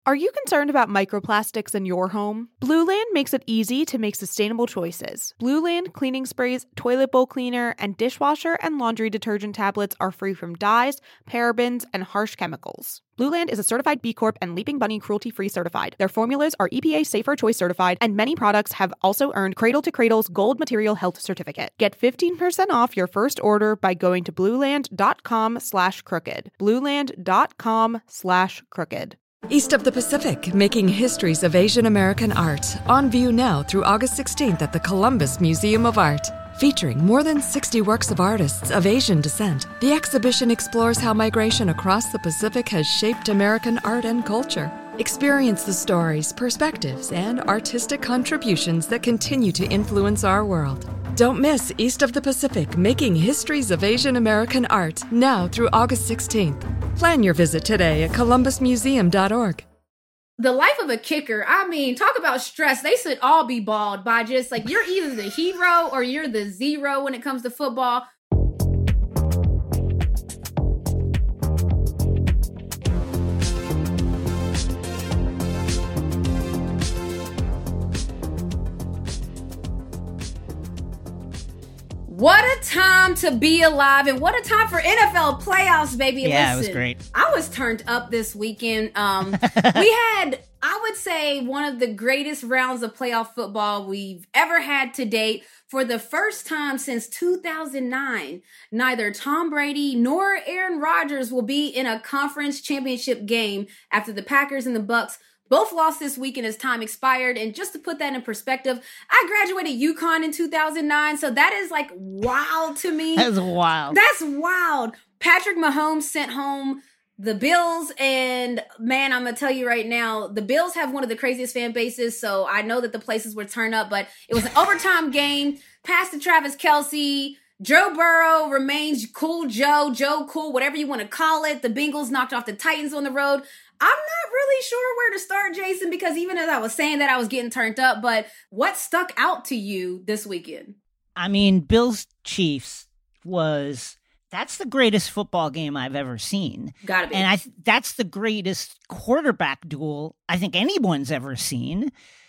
Are you concerned about microplastics in your home? Blue Land makes it easy to make sustainable choices. Blue Land cleaning sprays, toilet bowl cleaner, and dishwasher and laundry detergent tablets are free from dyes, parabens, and harsh chemicals. Blue Land is a certified B Corp and Leaping Bunny cruelty-free certified. Their formulas are EPA Safer Choice certified, and many products have also earned Cradle to Cradle's Gold Material Health Certificate. Get 15% off your first order by going to blueland.com/crooked. blueland.com/crooked. East of the Pacific, making histories of Asian American art. On view now through August 16th at the Columbus Museum of Art. Featuring more than 60 works of artists of Asian descent, the exhibition explores how migration across the Pacific has shaped American art and culture. Experience the stories, perspectives, and artistic contributions that continue to influence our world. Don't miss East of the Pacific, making histories of Asian American art, now through August 16th. Plan your visit today at columbusmuseum.org. The life of a kicker, I mean, talk about stress. They should all be bald by just like, you're either the hero or you're the zero when it comes to football. What a time to be alive, and what a time for NFL playoffs, baby. Yeah, Listen, it was great. I was turned up this weekend. We had, I would say, one of the greatest rounds of playoff football we've ever had to date. For the first time since 2009, neither Tom Brady nor Aaron Rodgers will be in a conference championship game after the Packers and the Bucks both lost this weekend as time expired. And just to put that in perspective, I graduated UConn in 2009. So that is like wild to me. That's wild. That's wild. Patrick Mahomes sent home the Bills. And man, I'm going to tell you right now, the Bills have one of the craziest fan bases. So I know that the places were turned up, but it was an overtime game. Pass to Travis Kelce. Joe Burrow remains cool Joe cool, whatever you want to call it. The Bengals knocked off the Titans on the road. I'm not really sure where to start, Jason, because even as I was saying that, I was getting turned up. But what stuck out to you this weekend? I mean, Bills Chiefs that's the greatest football game I've ever seen. Gotta be. And that's the greatest quarterback duel I think anyone's ever seen,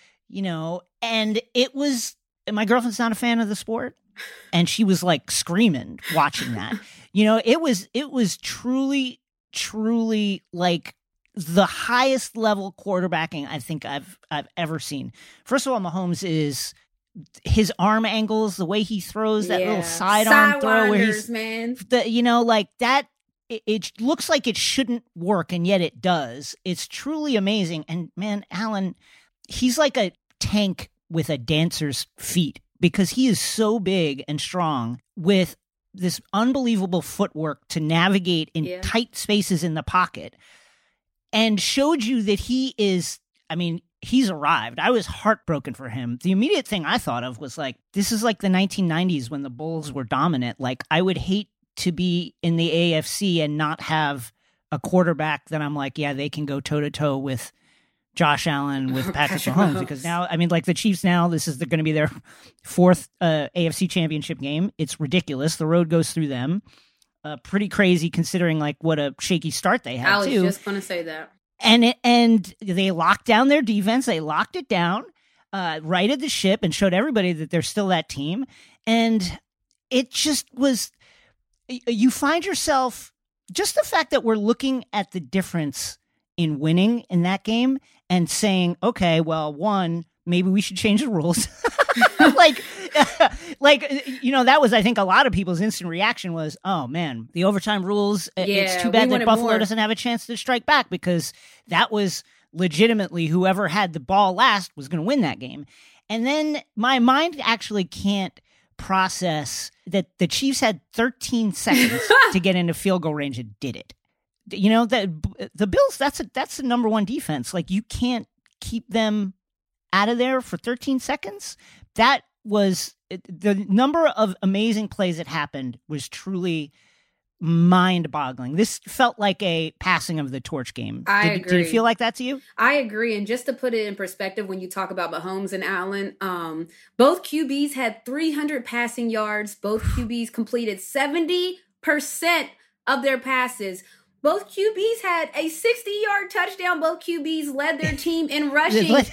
and it was, my girlfriend's not a fan of the sport. And she was like screaming watching that. It was truly, truly like the highest level quarterbacking I think I've ever seen. First of all, Mahomes is his arm angles, the way he throws that little sidearm throw where he's, man. Like that. It looks like it shouldn't work, and yet it does. It's truly amazing. And man, Alan, he's like a tank with a dancer's feet, because he is so big and strong with this unbelievable footwork to navigate in tight spaces in the pocket, and showed you that he's arrived. I was heartbroken for him. The immediate thing I thought of was like, this is like the 1990s when the Bulls were dominant. Like, I would hate to be in the AFC and not have a quarterback that I'm like, yeah, they can go toe-to-toe with Josh Allen, with Patrick Mahomes, because now, like the Chiefs now, this is going to be their fourth AFC championship game. It's ridiculous. The road goes through them. Pretty crazy considering like what a shaky start they had too. I was just going to say that. And they locked down their defense. They locked it down, righted the ship, and showed everybody that they're still that team. And it just was, you find yourself, just the fact that we're looking at the difference in winning in that game and saying, okay, well, one, maybe we should change the rules. That was, I think, a lot of people's instant reaction was, oh man, the overtime rules. It's too bad that Buffalo doesn't have a chance to strike back, because that was legitimately whoever had the ball last was going to win that game. And then my mind actually can't process that the Chiefs had 13 seconds to get into field goal range and did it. That the Bills, that's the number one defense. Like, you can't keep them out of there for 13 seconds. That was the number of amazing plays that happened was truly mind-boggling. This felt like a passing of the torch game. I agree. Did it feel like that to you? I agree. And just to put it in perspective, when you talk about Mahomes and Allen, both QBs had 300 passing yards. Both QBs completed 70% of their passes. Both QBs had a 60-yard touchdown. Both QBs led their team in rushing. Both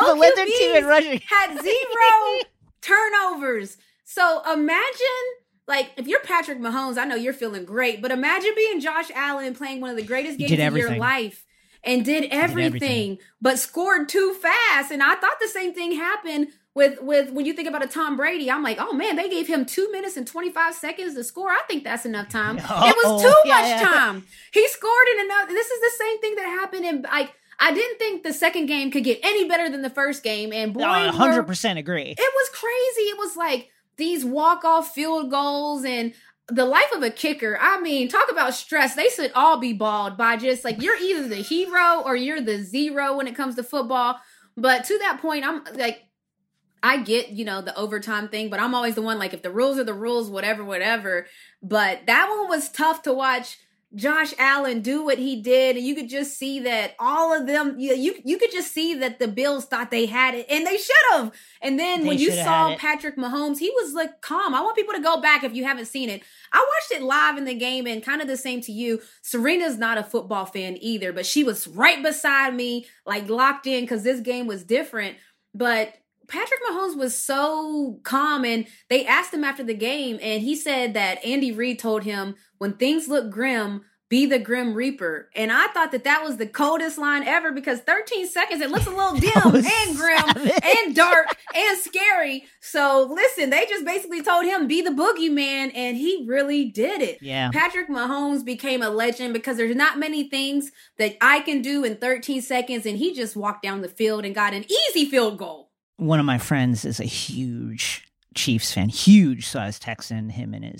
QBs had 0 turnovers. So imagine, like, if you're Patrick Mahomes, I know you're feeling great, but imagine being Josh Allen playing one of the greatest games of your life and did everything, but scored too fast. And I thought the same thing happened with when you think about a Tom Brady. I'm like, oh man, they gave him 2 minutes and 25 seconds to score. I think that's enough time. It was too much time. He scored in enough. This is the same thing that happened in, like, I didn't think the second game could get any better than the first game. And boy, 100% agree. It was crazy. It was like these walk-off field goals and the life of a kicker. I mean, talk about stress. They should all be balled by just like, you're either the hero or you're the zero when it comes to football. But to that point, I'm like, I get, the overtime thing, but I'm always the one, like, if the rules are the rules, whatever. But that one was tough to watch Josh Allen do what he did. And you could just see that all of them, you could just see that the Bills thought they had it, and they should have. And then when you saw Patrick Mahomes, he was like calm. I want people to go back if you haven't seen it. I watched it live in the game, and kind of the same to you. Serena's not a football fan either, but she was right beside me, like locked in, because this game was different. But Patrick Mahomes was so calm, and they asked him after the game, and he said that Andy Reid told him, when things look grim, be the Grim Reaper. And I thought that was the coldest line ever, because 13 seconds, it looks a little dim and grim and dark and scary. So listen, they just basically told him, be the boogeyman, and he really did it. Yeah. Patrick Mahomes became a legend because there's not many things that I can do in 13 seconds, and he just walked down the field and got an easy field goal. One of my friends is a huge Chiefs fan, huge. So I was texting him and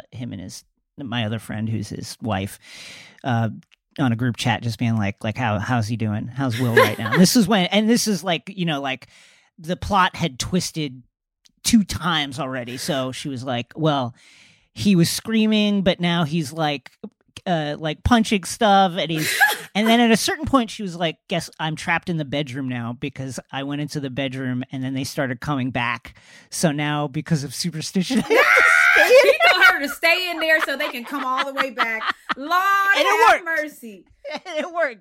my other friend, who's his wife, on a group chat, just being like how's he doing? How's Will right now? This is like, like the plot had twisted 2 times already. So she was like, well, he was screaming, but now he's like punching stuff, and then at a certain point she was like, guess I'm trapped in the bedroom now because I went into the bedroom and then they started coming back. So now, because of superstition, I have to stay in. You know her to stay in there so they can come all the way back. Lord have mercy. And it worked.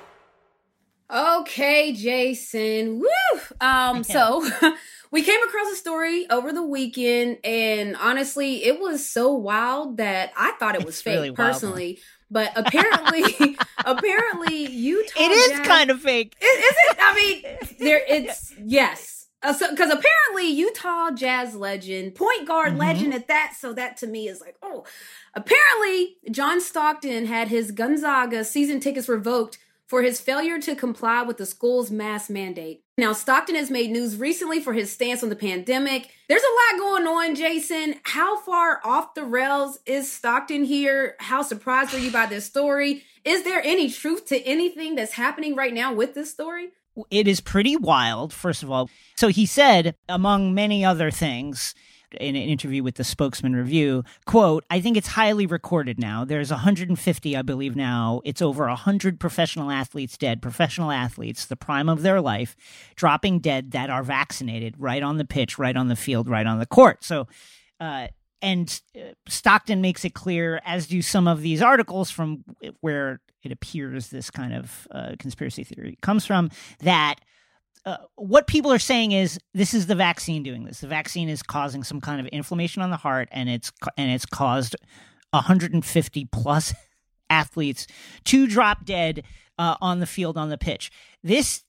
Okay, Jason. Woo! So we came across a story over the weekend, and honestly, it was so wild that I thought it was fake, really personally. But apparently, Utah. It is kind of fake. Is it? I mean, yes. Because apparently Utah Jazz legend, point guard legend at that. So that to me is like, oh. Apparently, John Stockton had his Gonzaga season tickets revoked for his failure to comply with the school's mask mandate. Now, Stockton has made news recently for his stance on the pandemic. There's a lot going on, Jason. How far off the rails is Stockton here? How surprised are you by this story? Is there any truth to anything that's happening right now with this story? It is pretty wild, first of all. So he said, among many other things, in an interview with the Spokesman Review, quote, I think it's highly recorded now. There's 150, I believe now. It's over 100 professional athletes dead, professional athletes, the prime of their life, dropping dead that are vaccinated right on the pitch, right on the field, right on the court. So, and Stockton makes it clear, as do some of these articles from where it appears this kind of conspiracy theory comes from, that what people are saying is this is the vaccine doing this. The vaccine is causing some kind of inflammation on the heart, and it's caused 150 plus athletes to drop dead on the field, on the pitch. There's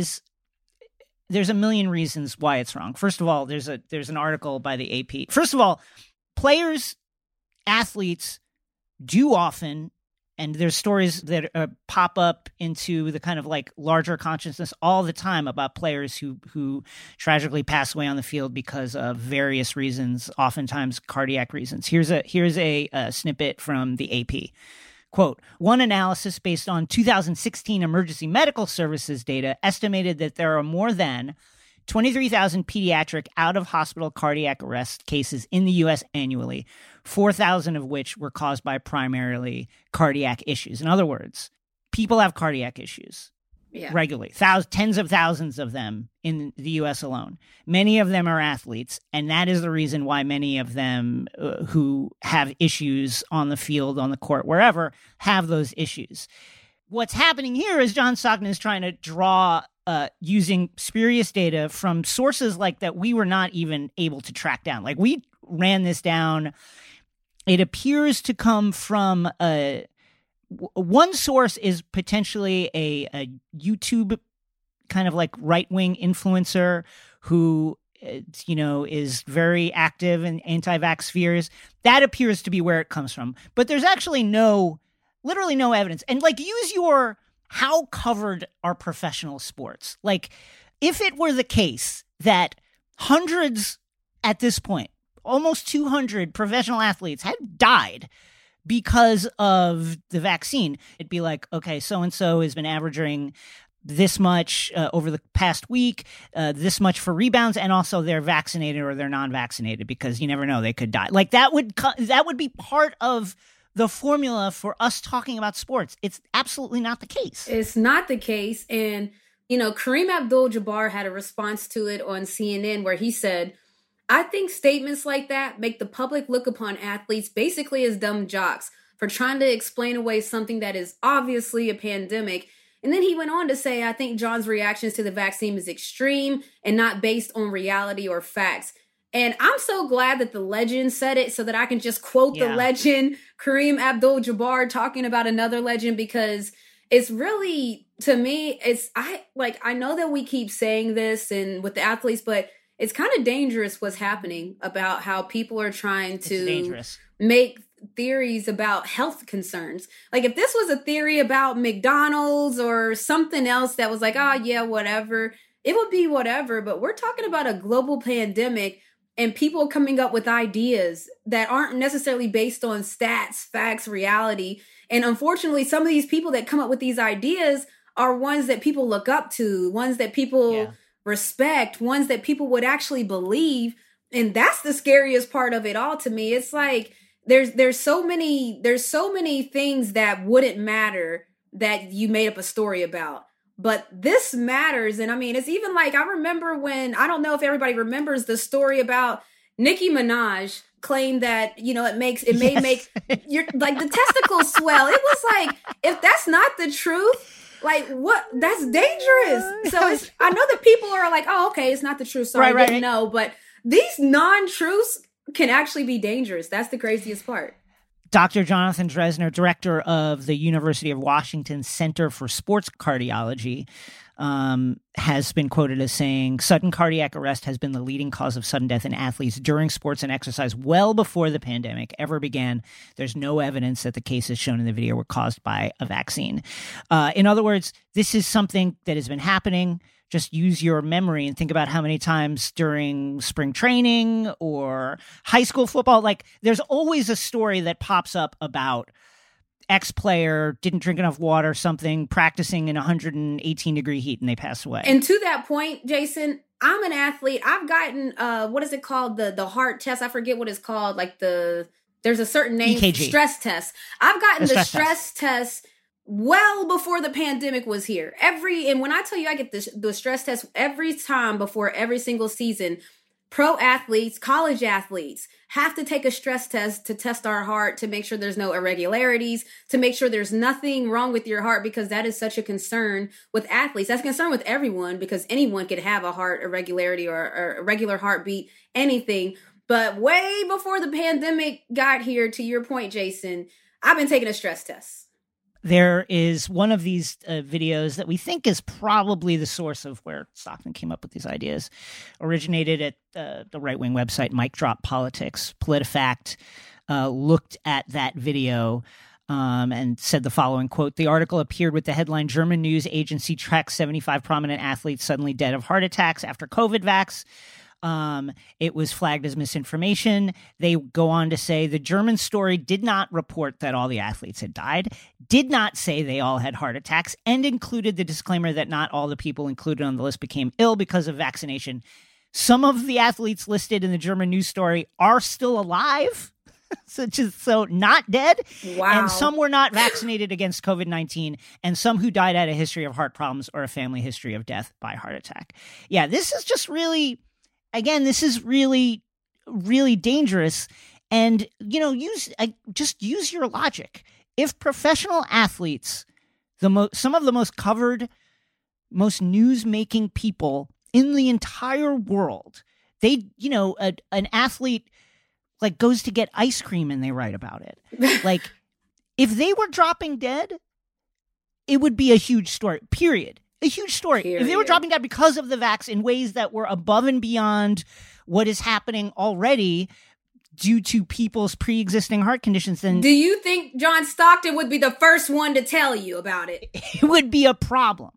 a million reasons why it's wrong. First of all, there's an article by the AP. First of all, athletes do often, and there's stories that pop up into the kind of like larger consciousness all the time about players who tragically pass away on the field because of various reasons, oftentimes cardiac reasons. Here's a snippet from the AP. Quote, one analysis based on 2016 emergency medical services data estimated that there are more than 23,000 pediatric out-of-hospital cardiac arrest cases in the U.S. annually, 4,000 of which were caused by primarily cardiac issues. In other words, people have cardiac issues. regularly, tens of thousands of them in the U.S. alone. Many of them are athletes, and that is the reason why many of them who have issues on the field, on the court, wherever, have those issues. What's happening here is John Stockton is trying to draw using spurious data from sources like that we were not even able to track down. Like, we ran this down. It appears to come from one source is potentially a YouTube kind of like right-wing influencer who, is very active in anti-vax spheres. That appears to be where it comes from. But there's actually literally no evidence. And like, use your how covered are professional sports? Like, if it were the case that hundreds at this point, almost 200 professional athletes had died because of the vaccine, it'd be like, okay, so-and-so has been averaging this much over the past week, this much for rebounds, and also they're vaccinated or they're non-vaccinated, because you never know, they could die. Like, that would be part of the formula for us talking about sports. It's absolutely not the case. It's not the case. And, Kareem Abdul-Jabbar had a response to it on CNN where he said, I think statements like that make the public look upon athletes basically as dumb jocks for trying to explain away something that is obviously a pandemic. And then he went on to say, I think John's reactions to the vaccine is extreme and not based on reality or facts. And I'm so glad that the legend said it so that I can just quote the legend, Kareem Abdul-Jabbar, talking about another legend, because it's really, to me, I know that we keep saying this and with the athletes, but it's kind of dangerous what's happening about how people are trying to make theories about health concerns. Like, if this was a theory about McDonald's or something else that was like, oh yeah, whatever, it would be whatever. But we're talking about a global pandemic and people coming up with ideas that aren't necessarily based on stats, facts, reality. And unfortunately, some of these people that come up with these ideas are ones that people look up to, ones that people respect, ones that people would actually believe. And that's the scariest part of it all to me. It's like there's so many things that wouldn't matter that you made up a story about. But this matters. And I mean, it's even like, I remember when, I don't know if everybody remembers the story about Nicki Minaj claimed that, it may make your, like, the testicles swell. It was like, if that's not the truth, like, what? That's dangerous. So I know that people are like, oh, okay, it's not the truth, so I didn't know. But these non-truths can actually be dangerous. That's the craziest part. Dr. Jonathan Dresner, director of the University of Washington Center for Sports Cardiology, has been quoted as saying, sudden cardiac arrest has been the leading cause of sudden death in athletes during sports and exercise well before the pandemic ever began. There's no evidence that the cases shown in the video were caused by a vaccine. In other words, this is something that has been happening. Just use your memory and think about how many times during spring training or high school football, like, there's always a story that pops up about X player didn't drink enough water, something, practicing in 118 degree heat, and they passed away. And to that point, Jason, I'm an athlete. I've gotten, what is it called? The heart test. I forget what it's called. Like there's a certain name. EKG. Stress test. I've gotten the stress test well before the pandemic was here. And when I tell you I get the stress test every time before every single season, pro athletes, college athletes have to take a stress test to test our heart, to make sure there's no irregularities, to make sure there's nothing wrong with your heart, because that is such a concern with athletes. That's a concern with everyone, because anyone could have a heart irregularity or a regular heartbeat, anything. But way before the pandemic got here, to your point, Jason, I've been taking a stress test. There is one of these videos that we think is probably the source of where Stockton came up with these ideas. Originated at the right-wing website Mic Drop Politics. PolitiFact looked at that video and said the following, quote, the article appeared with the headline, German news agency tracks 75 prominent athletes suddenly dead of heart attacks after COVID vax. It was flagged as misinformation. They go on to say the German story did not report that all the athletes had died, did not say they all had heart attacks, and included the disclaimer that not all the people included on the list became ill because of vaccination. Some of the athletes listed in the German news story are still alive. so not dead. Wow. And some were not vaccinated against COVID-19, and some who died had a history of heart problems or a family history of death by heart attack. Yeah, this is just really, again, this is really, really dangerous. And, use your logic. If professional athletes, some of the most covered, most news-making people in the entire world, they, an athlete like goes to get ice cream and they write about it. Like, if they were dropping dead, it would be a huge story, period. A huge story. Period. If they were dropping dead because of the vax in ways that were above and beyond what is happening already due to people's pre-existing heart conditions, then do you think John Stockton would be the first one to tell you about it? It would be a problem.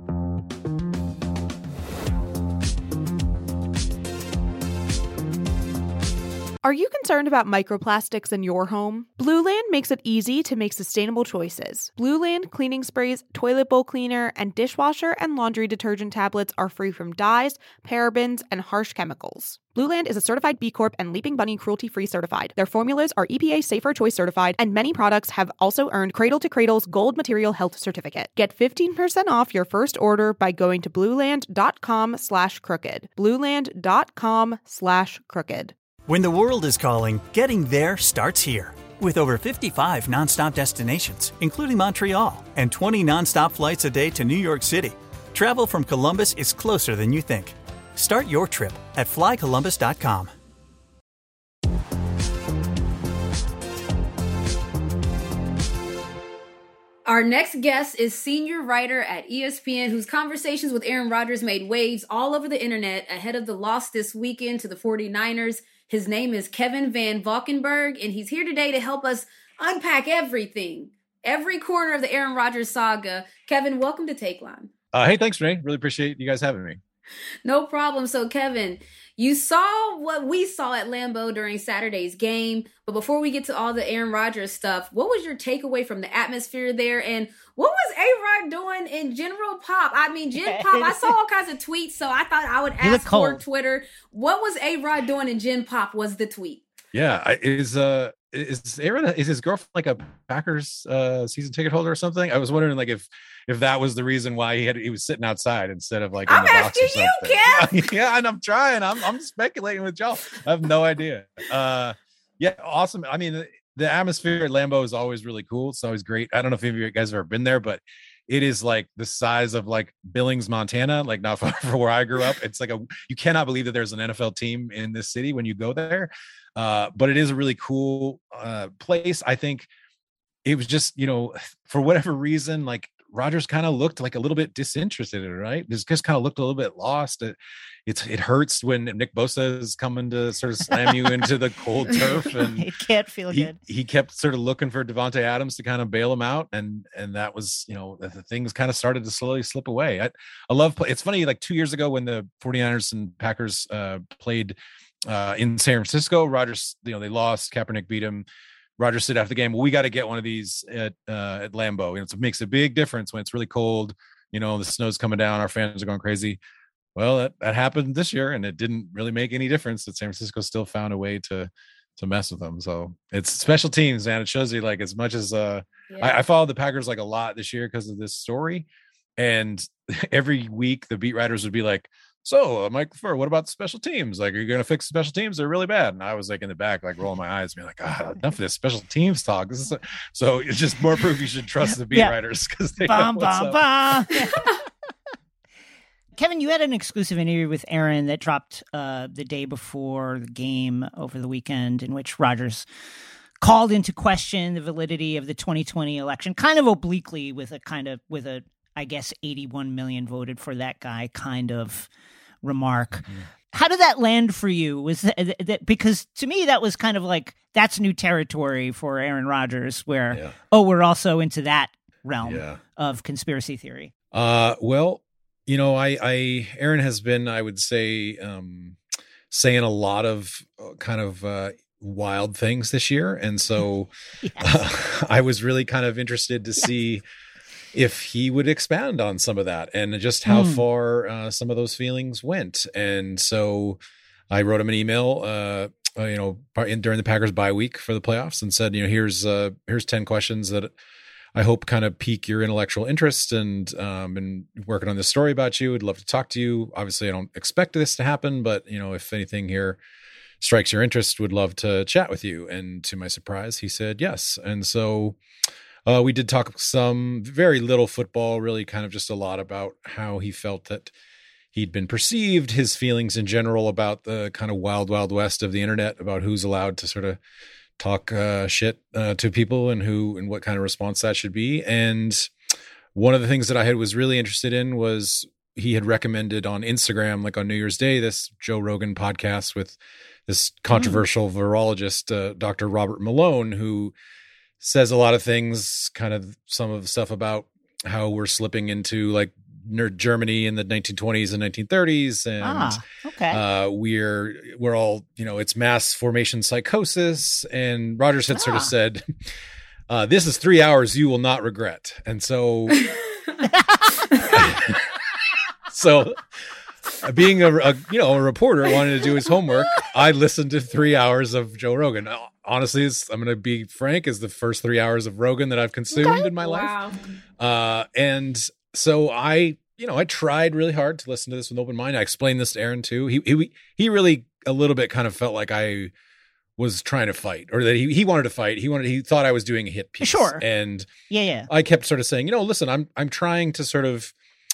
Are you concerned about microplastics in your home? Blue Land makes it easy to make sustainable choices. Blue Land cleaning sprays, toilet bowl cleaner, and dishwasher and laundry detergent tablets are free from dyes, parabens, and harsh chemicals. Blue Land is a certified B Corp and Leaping Bunny cruelty-free certified. Their formulas are EPA Safer Choice certified, and many products have also earned Cradle to Cradle's Gold Material Health Certificate. Get 15% off your first order by going to blueland.com/crooked. Blueland.com/crooked. When the world is calling, getting there starts here. With over 55 nonstop destinations, including Montreal, and 20 nonstop flights a day to New York City, travel from Columbus is closer than you think. Start your trip at flycolumbus.com. Our next guest is senior writer at ESPN, whose conversations with Aaron Rodgers made waves all over the internet ahead of the loss this weekend to the 49ers. His name is Kevin Van Valkenburg, and he's here today to help us unpack everything, every corner of the Aaron Rodgers saga. Kevin, welcome to Take Line. Hey, thanks, Renee. Really appreciate you guys having me. No problem. So, Kevin, you saw what we saw at Lambeau during Saturday's game. But before we get to all the Aaron Rodgers stuff, what was your takeaway from the atmosphere there? And what was A-Rod doing in General Pop? I mean, Gen Pop, I saw all kinds of tweets, so I thought I would ask for Twitter. What was A-Rod doing in Gen Pop was the tweet. Yeah. Is A-Rod, is his girlfriend like a Packers season ticket holder or something? I was wondering like if that was the reason why he was sitting outside instead of like in I'm the box asking or something. you, Kev. Yeah, and I'm trying. I'm speculating with y'all. I have no idea. Yeah, awesome. I mean, the atmosphere at Lambeau is always really cool. It's always great. I don't know if any of you guys have ever been there, but it is like the size of like Billings, Montana, like not far from where I grew up. It's like you cannot believe that there's an NFL team in this city when you go there. But it is a really cool place. I think it was just, for whatever reason, like Rodgers kind of looked like a little bit disinterested, right? Just kind of looked a little bit lost. It hurts when Nick Bosa is coming to sort of slam you into the cold turf, and it can't feel good. He kept sort of looking for Devontae Adams to kind of bail him out, and that was, the things kind of started to slowly slip away. I love play. It's funny, like 2 years ago when the 49ers and Packers played in San Francisco, Rodgers, they lost. Kaepernick beat him. Rodgers said after the game, well, we got to get one of these at Lambeau. It makes a big difference when it's really cold. The snow's coming down. Our fans are going crazy. Well, that happened this year, and it didn't really make any difference that San Francisco still found a way to mess with them. So it's special teams, man. It shows you, like, as much as I followed the Packers like a lot this year because of this story. And every week the beat writers would be like, so Mike LaFleur, what about the special teams? Like, are you going to fix the special teams? They're really bad. And I was like in the back, like rolling my eyes, being like, enough of this special teams talk. So it's just more proof you should trust the beat writers because they know what's up. Kevin, you had an exclusive interview with Aaron that dropped the day before the game over the weekend, in which Rodgers called into question the validity of the 2020 election, kind of obliquely with a I guess 81 million voted for that guy kind of remark. Mm-hmm. How did that land for you? Was that because to me that was kind of like, that's new territory for Aaron Rodgers, where we're also into that realm of conspiracy theory. Well, Aaron has been, I would say, saying a lot of kind of wild things this year, and so I was really kind of interested to see if he would expand on some of that and just how far some of those feelings went. And so I wrote him an email during the Packers bye week for the playoffs, and said, here's 10 questions that I hope kind of pique your intellectual interest, and been working on this story about you. I'd love to talk to you. Obviously, I don't expect this to happen, but if anything here strikes your interest, would love to chat with you. And to my surprise, he said yes. And so we did talk some very little football, really kind of just a lot about how he felt that he'd been perceived, his feelings in general about the kind of wild, wild west of the internet, about who's allowed to sort of talk shit to people and what kind of response that should be. And one of the things that I was really interested in was he had recommended on Instagram, like on New Year's Day, this Joe Rogan podcast with this controversial virologist, Dr. Robert Malone, who says a lot of things, kind of some of the stuff about how we're slipping into like Germany in the 1920s and 1930s. And we're all, it's mass formation psychosis. And Rogers had sort of said, this is 3 hours you will not regret. And so, being a reporter wanted to do his homework, I listened to 3 hours of Joe Rogan. Honestly, I'm going to be frank, is the first 3 hours of Rogan that I've consumed in my life. And so I tried really hard to listen to this with an open mind. I explained this to Aaron too. He really a little bit kind of felt like I was trying to fight, or that he wanted to fight. He thought I was doing a hit piece. Sure. And yeah. I kept sort of saying, listen, I'm trying to sort of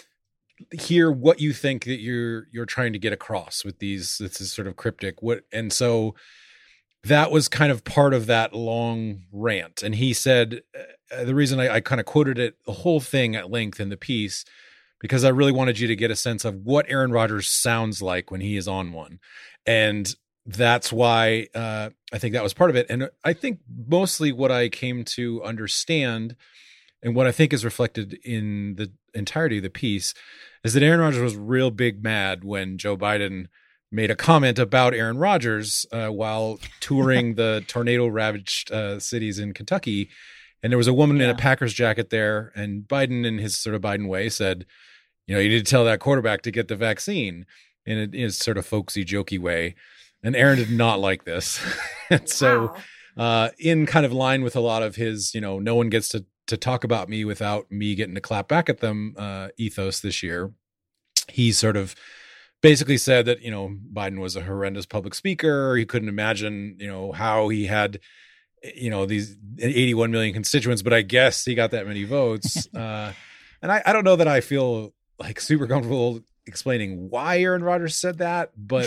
hear what you think that you're trying to get across with this is sort of cryptic. And so that was kind of part of that long rant. And he said, the reason I kind of quoted it, the whole thing at length in the piece, because I really wanted you to get a sense of what Aaron Rodgers sounds like when he is on one. And that's why I think that was part of it. And I think mostly what I came to understand, and what I think is reflected in the entirety of the piece, is that Aaron Rodgers was real big mad when Joe Biden made a comment about Aaron Rodgers while touring the tornado-ravaged cities in Kentucky. And there was a woman in a Packers jacket there, and Biden, in his sort of Biden way, said, you need to tell that quarterback to get the vaccine, in his sort of folksy, jokey way. And Aaron did not like this. And so in kind of line with a lot of his, no one gets to talk about me without me getting to clap back at them ethos this year, he sort of basically said that, Biden was a horrendous public speaker. He couldn't imagine, how he had, these 81 million constituents, but I guess he got that many votes. And I don't know that I feel like super comfortable explaining why Aaron Rodgers said that, but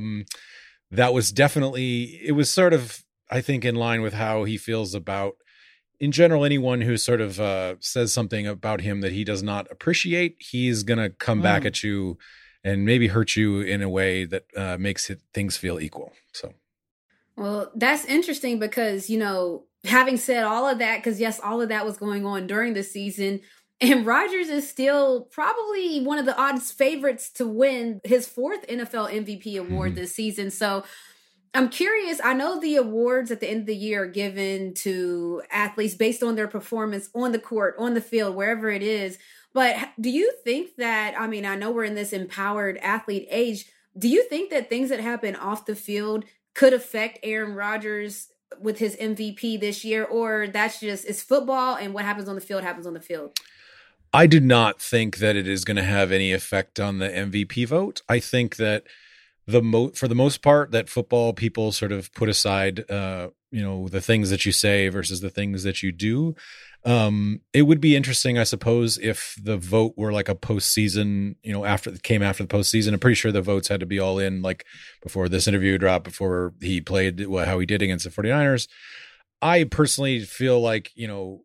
that was definitely, it was sort of, I think, in line with how he feels about, in general, anyone who sort of says something about him that he does not appreciate, he's going to come back at you and maybe hurt you in a way that makes things feel equal. So, well, that's interesting because, having said all of that, because yes, all of that was going on during the season, and Rodgers is still probably one of the odds favorites to win his fourth NFL MVP award this season. So I'm curious. I know the awards at the end of the year are given to athletes based on their performance on the court, on the field, wherever it is. But do you think that, I know we're in this empowered athlete age. Do you think that things that happen off the field could affect Aaron Rodgers with his MVP this year? Or that's just, it's football and what happens on the field happens on the field? I do not think that it is going to have any effect on the MVP vote. I think that for the most part, that football people sort of put aside, the things that you say versus the things that you do. It would be interesting, I suppose, if the vote were like a postseason, after the postseason. I'm pretty sure the votes had to be all in, like before this interview dropped, before he played how he did against the 49ers. I personally feel like,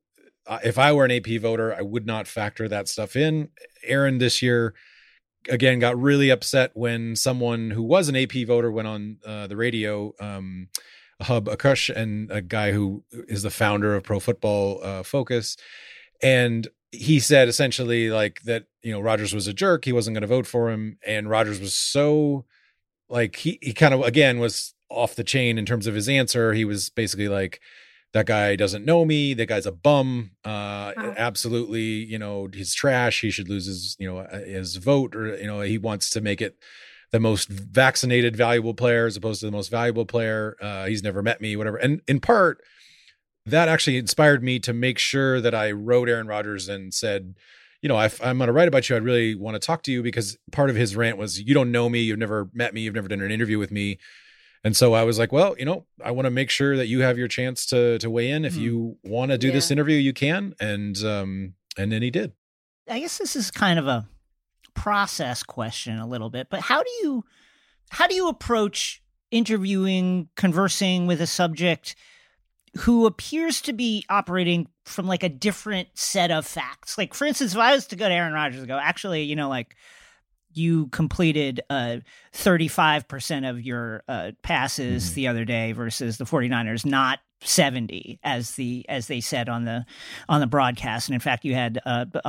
if I were an AP voter, I would not factor that stuff in. Aaron this year, again, got really upset when someone who was an AP voter went on the radio, Hub Akush, and a guy who is the founder of Pro Football Focus. And he said essentially like that, Rodgers was a jerk. He wasn't going to vote for him. And Rodgers was so like, he kind of, again, was off the chain in terms of his answer. He was basically like, that guy doesn't know me. That guy's a bum. Absolutely. He's trash. He should lose his vote, or, he wants to make it the most vaccinated valuable player as opposed to the most valuable player. He's never met me, whatever. And in part, that actually inspired me to make sure that I wrote Aaron Rodgers and said, you know, if I'm going to write about you, I'd really want to talk to you, because part of his rant was, you don't know me, you've never met me, you've never done an interview with me. And so I was like, well, you know, I want to make sure that you have your chance to weigh in. If you want to do this interview, you can. And then he did. I guess this is kind of a process question a little bit, but how do you approach interviewing, conversing with a subject who appears to be operating from like a different set of facts? Like, for instance, if I was to go to Aaron Rodgers and go, actually, you know, like, you completed 35% of your passes the other day versus the 49ers, not 70 as they said on the broadcast. And in fact, you had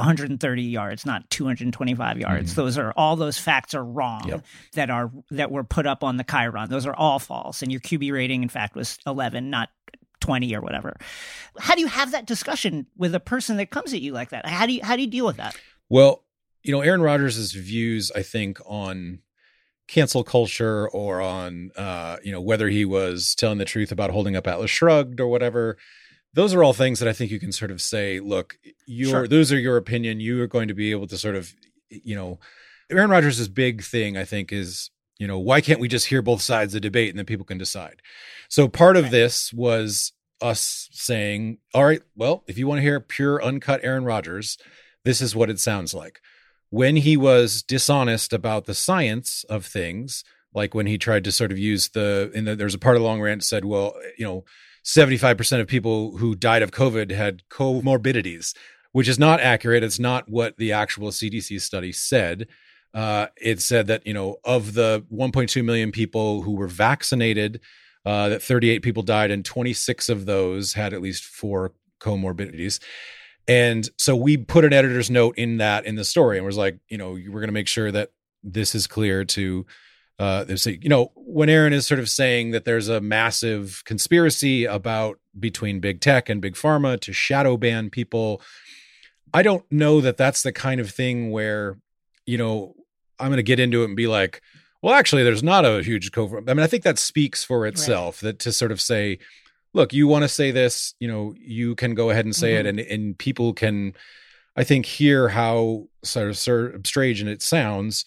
130 yards, not 225 yards. All those facts are wrong. Yep. that were put up on the Chiron. Those are all false. And your QB rating, in fact, was 11, not 20 or whatever. How do you have that discussion with a person that comes at you like that? How do you deal with that? Well, you know, Aaron Rodgers' views, I think, on cancel culture or on, you know, whether he was telling the truth about holding up Atlas Shrugged or whatever, those are all things that I think you can sort of say, look, those are your opinion. You are going to be able to sort of, you know, Aaron Rodgers' big thing, I think, is, you know, why can't we just hear both sides of the debate and then people can decide? So part of this was us saying, all right, well, if you want to hear pure uncut Aaron Rodgers, this is what it sounds like. When he was dishonest about the science of things, like when he tried to sort of use there's a part of the long rant that said, well, you know, 75% of people who died of COVID had comorbidities, which is not accurate. It's not what the actual CDC study said. It said that, you know, of the 1.2 million people who were vaccinated, that 38 people died, and 26 of those had at least 4 comorbidities. And so we put an editor's note in the story, and was like, you know, we're going to make sure that this is clear to, you know, when Aaron is sort of saying that there's a massive conspiracy between big tech and big pharma to shadow ban people, I don't know that that's the kind of thing where, you know, I'm going to get into it and be like, well, actually, there's not a huge covert. I mean, I think that speaks for itself, that to sort of say, look, you want to say this, you know, you can go ahead and say it, and people can, I think, hear how sort of strange it sounds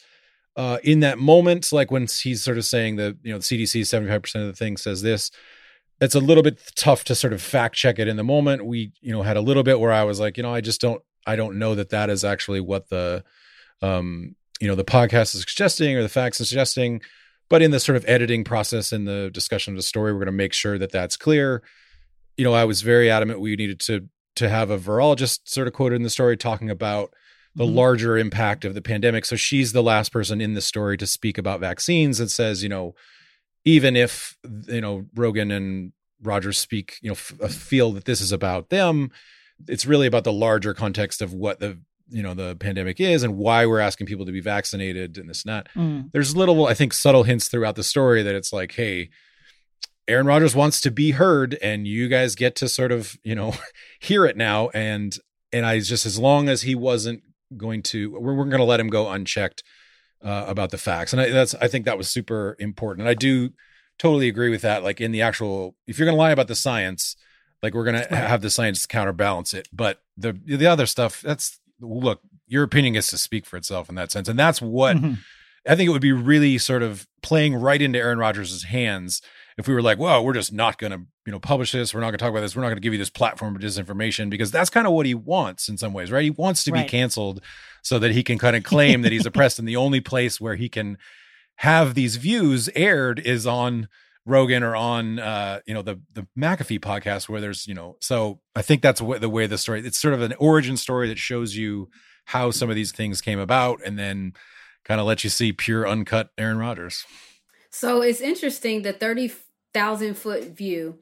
in that moment. Like when he's sort of saying that, you know, the CDC 75% of the thing says this, it's a little bit tough to sort of fact check it in the moment. We, you know, had a little bit where I was like, you know, I don't know that is actually what the, you know, the podcast is suggesting or the facts is suggesting. But in the sort of editing process and the discussion of the story, we're going to make sure that that's clear. You know, I was very adamant we needed to have a virologist sort of quoted in the story talking about the larger impact of the pandemic. So she's the last person in the story to speak about vaccines, and says, you know, even if, you know, Rogan and Rodgers speak, you know, feel that this is about them, it's really about the larger context of what the pandemic is and why we're asking people to be vaccinated and this and that. There's little, I think, subtle hints throughout the story that it's like, hey, Aaron Rodgers wants to be heard, and you guys get to sort of, you know, hear it now. And I just, as long as he wasn't going to, we're going to let him go unchecked about the facts. And I think that was super important. And I do totally agree with that. Like in the actual, if you're going to lie about the science, like we're going to have the science counterbalance it. But the other stuff, look, your opinion gets to speak for itself in that sense. And that's what I think it would be really sort of playing right into Aaron Rodgers' hands if we were like, well, we're just not going to, you know, publish this. We're not going to talk about this. We're not going to give you this platform of disinformation, because that's kind of what he wants in some ways, right? He wants to be canceled so that he can kind of claim that he's oppressed. And the only place where he can have these views aired is on Rogan or on, you know, the McAfee podcast, where there's, you know, so I think that's the way the story, it's sort of an origin story that shows you how some of these things came about, and then kind of lets you see pure uncut Aaron Rodgers. So it's interesting, the 30,000 foot view.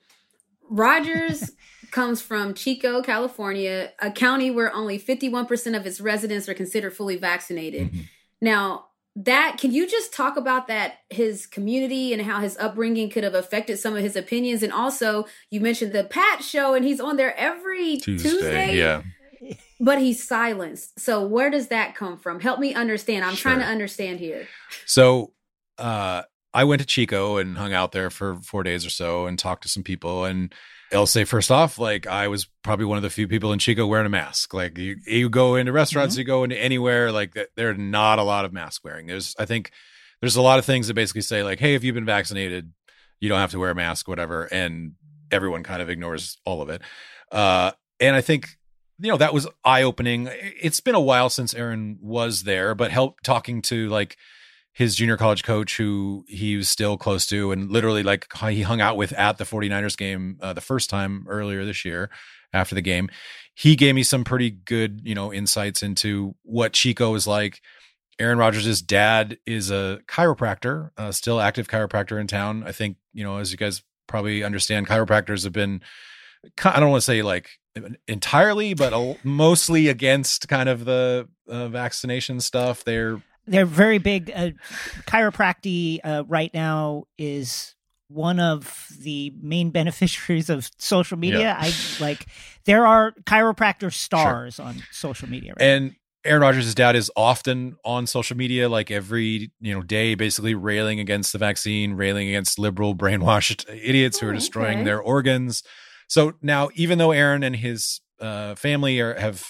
Rodgers comes from Chico, California, a county where only 51% of its residents are considered fully vaccinated. Now, can you just talk about that, his community and how his upbringing could have affected some of his opinions? And also, you mentioned the Pat show, and he's on there every Tuesday. Yeah. But he's silenced. So where does that come from? Help me understand. I'm trying to understand here. So I went to Chico and hung out there for 4 days or so and talked to some people. And I'll say first off, like I was probably one of the few people in Chico wearing a mask. Like you go into restaurants, you go into anywhere, like there are not a lot of mask wearing. I think there's a lot of things that basically say like, hey, if you've been vaccinated, you don't have to wear a mask, whatever. And everyone kind of ignores all of it. And I think, that was eye-opening. It's been a while since Aaron was there, but talking to like his junior college coach who he was still close to and literally like he hung out with at the 49ers game the first time earlier this year after the game. He gave me some pretty good, insights into what Chico is like. Aaron Rodgers' dad is a chiropractor, still active chiropractor in town. I think, as you guys probably understand, chiropractors have been, I don't want to say like entirely, but mostly against kind of the vaccination stuff. They're very big. Chiropractic right now is one of the main beneficiaries of social media. Yeah. There are chiropractor stars on social media right now. Aaron Rodgers' dad is often on social media, like every day, basically railing against the vaccine, railing against liberal brainwashed idiots who are destroying their organs. So now, even though Aaron and his family there's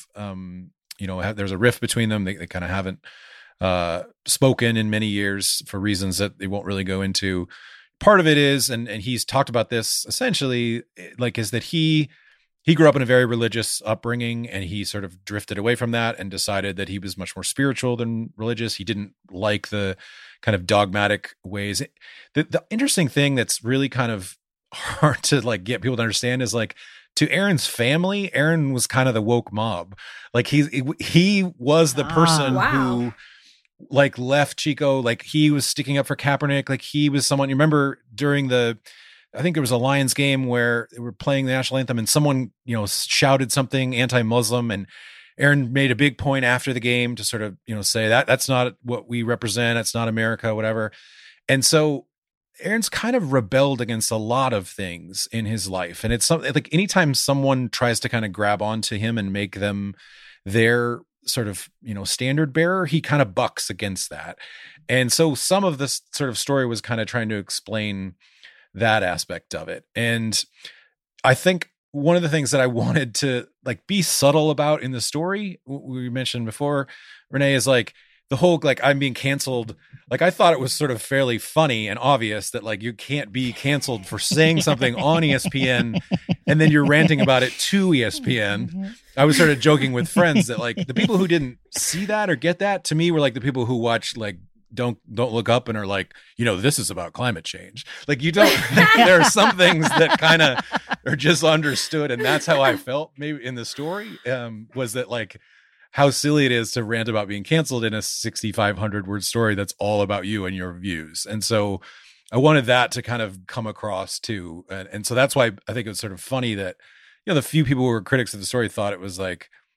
a rift between them. They kind of haven't spoken in many years for reasons that they won't really go into. Part of it is, and he's talked about this essentially, is that he grew up in a very religious upbringing and he sort of drifted away from that and decided that he was much more spiritual than religious. He didn't like the kind of dogmatic ways. The interesting thing that's really kind of hard to get people to understand is to Aaron's family, Aaron was kind of the woke mob. He was the person who left Chico. He was sticking up for Kaepernick. He was someone, you remember during I think there was a Lions game where they were playing the national anthem and someone, shouted something anti-Muslim, and Aaron made a big point after the game to sort of, say that's not what we represent. That's not America, whatever. And so Aaron's kind of rebelled against a lot of things in his life. And it's something anytime someone tries to kind of grab onto him and make them their sort of, standard bearer, he kind of bucks against that. And so some of this sort of story was kind of trying to explain that aspect of it. And I think one of the things that I wanted to be subtle about in the story, we mentioned before, Renee, is the whole I'm being canceled. I thought it was sort of fairly funny and obvious that you can't be canceled for saying something on ESPN and then you're ranting about it to ESPN. I was sort of joking with friends that the people who didn't see that or get that, to me, were the people who watch don't look up and are this is about climate change. You don't there are some things that kind of are just understood, and that's how I felt maybe in the story, was that how silly it is to rant about being canceled in a 6,500 word story that's all about you and your views. And so I wanted that to kind of come across too. And so that's why I think it was sort of funny that, the few people who were critics of the story thought it was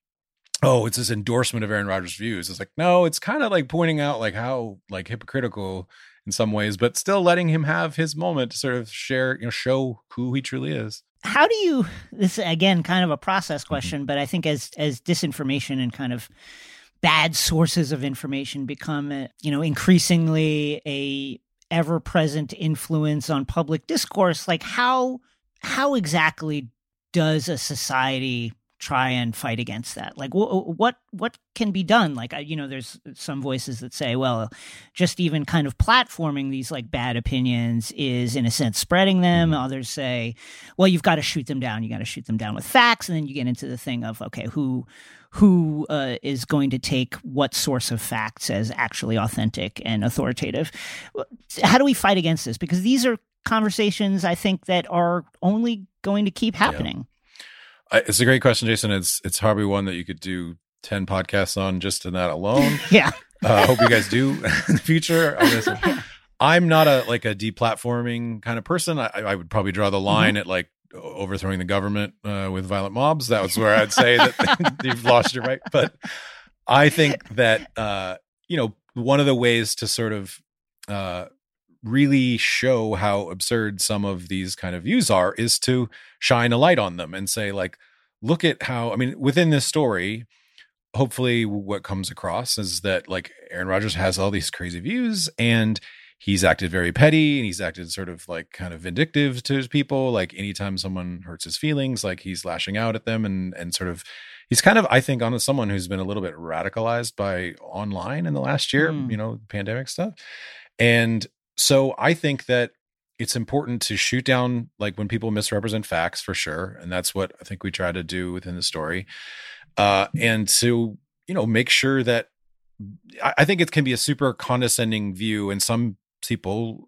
oh, it's this endorsement of Aaron Rodgers' views. It's no, it's kind of pointing out how hypocritical in some ways, but still letting him have his moment to sort of share, show who he truly is. How do you, this again, kind of a process question, but I think as disinformation and kind of bad sources of information become, increasingly a ever-present influence on public discourse, how exactly does a society try and fight against that? What can be done? There's some voices that say, well, just even kind of platforming these bad opinions is in a sense spreading them. Others say, well, you've got to shoot them down. You got to shoot them down with facts. And then you get into the thing of, okay, who is going to take what source of facts as actually authentic and authoritative? How do we fight against this? Because these are conversations, I think, that are only going to keep happening. Yeah. It's a great question, Jason. It's probably one that you could do 10 podcasts on just in that alone. Yeah. I hope you guys do in the future. I'm not a deplatforming kind of person. I would probably draw the line at overthrowing the government with violent mobs. That was where I'd say that you've lost your right. But I think that, one of the ways to sort of really show how absurd some of these kind of views are is to shine a light on them and say, look at how, within this story, hopefully what comes across is that Aaron Rodgers has all these crazy views and he's acted very petty, and he's acted sort of like kind of vindictive to his people. Like anytime someone hurts his feelings, like he's lashing out at them, and sort of, he's kind of, I think, on someone who's been a little bit radicalized by online in the last year, pandemic stuff. And so I think that it's important to shoot down like when people misrepresent facts, for sure. And that's what I think we try to do within the story. And to, make sure that I think it can be a super condescending view. And some people,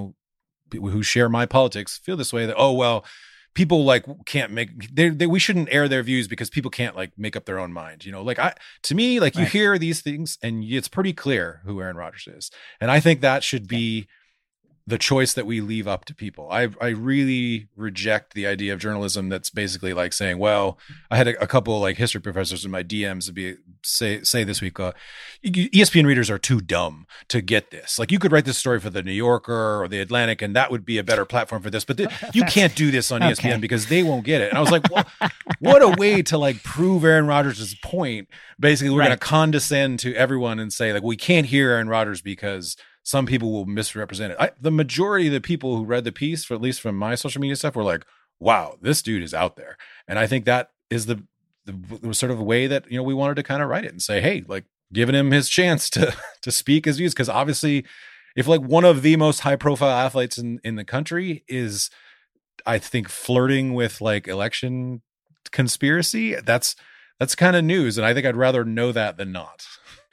who share my politics feel this way, that, oh, well, people like can't we shouldn't air their views because people can't like make up their own mind. To me, like you hear these things and it's pretty clear who Aaron Rodgers is. And I think that should be the choice that we leave up to people. I really reject the idea of journalism that's basically like saying, well, I had a couple like history professors in my DMs say this week, ESPN readers are too dumb to get this. Like you could write this story for the New Yorker or the Atlantic, and that would be a better platform for this. But you can't do this on ESPN because they won't get it. And I was like, well, what a way to like prove Aaron Rodgers' point. Basically, we're going to condescend to everyone and say like, we can't hear Aaron Rodgers because some people will misrepresent it. The majority of the people who read the piece, for at least from my social media stuff, were like, wow, this dude is out there. And I think that is the sort of way that, we wanted to kind of write it and say, hey, like giving him his chance to speak his views. Because obviously if like one of the most high profile athletes in the country is, I think, flirting with like election conspiracy, that's kind of news. And I think I'd rather know that than not.